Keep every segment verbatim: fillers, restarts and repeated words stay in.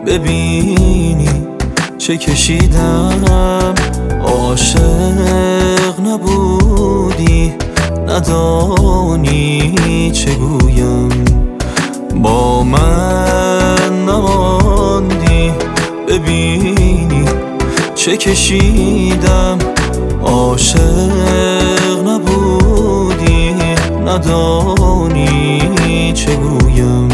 ببینی چه کشیدم. عاشق نبودی ندانی چه گویم، با من نماندی ببینی چه کشیدم. عاشق نبودی ندانی چه گویم.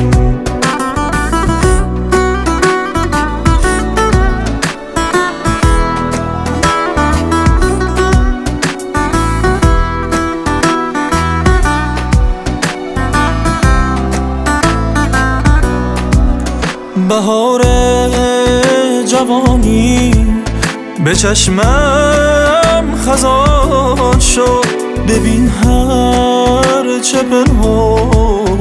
بهار جوانی به چشمم خزان شد، ببین هر چه پنهان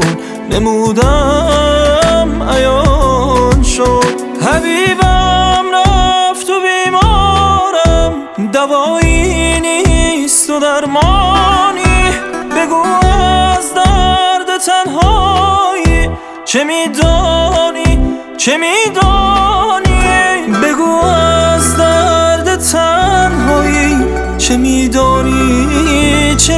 نمودم عیان شد. حبیبم رفت و بیمارم، دوایی نیست و درمانی. بگو از درد تنهایی چه میدانی، چه میدانی. بگو از درد تنهایی چه میدانی، چه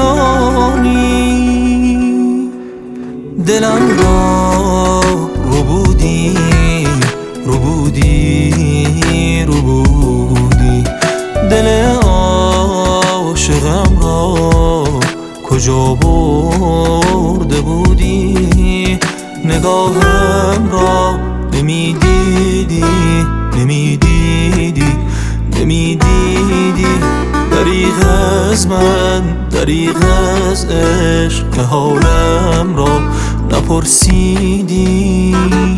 میدانی. دلم را رو بودی رو بودی رو بودی، دل عاشقم را کجا برده بودی. نگاهم را نمیدیدی نمیدیدی نمیدیدی. دریغ از من دریغ از عشق که حالم را نپرسیدی.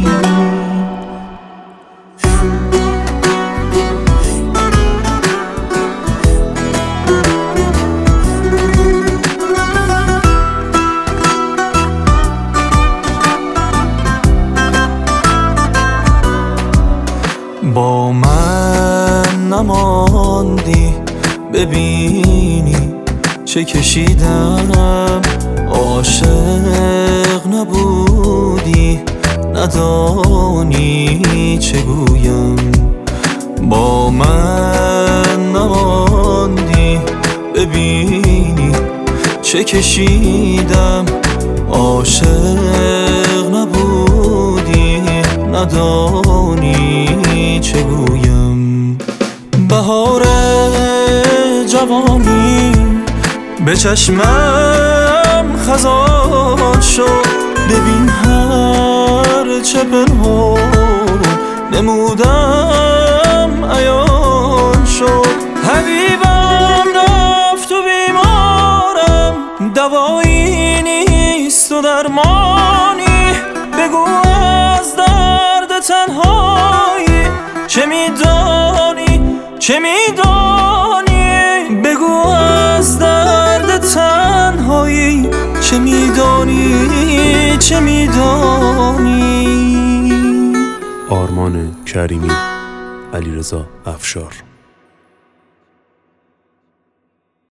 با من نماندی ببینی چه کشیدم. عاشق نبودی ندانی چه گویم، با من نماندی ببینی چه کشیدم. عاشق نبودی ندانی چه گویم. بهار جوانی به چشمم خزان شد، ببین هر چه پنهان نمودم عیان شد. حبیبم رفت و بیمارم، دوایی نیست و درمانی. بگو از درد تنهایی چه میدانی، چه میدانی. بگو از درد تنهایی چه میدانی، چه میدانی. آرمان کریمی، علیرضا افشار.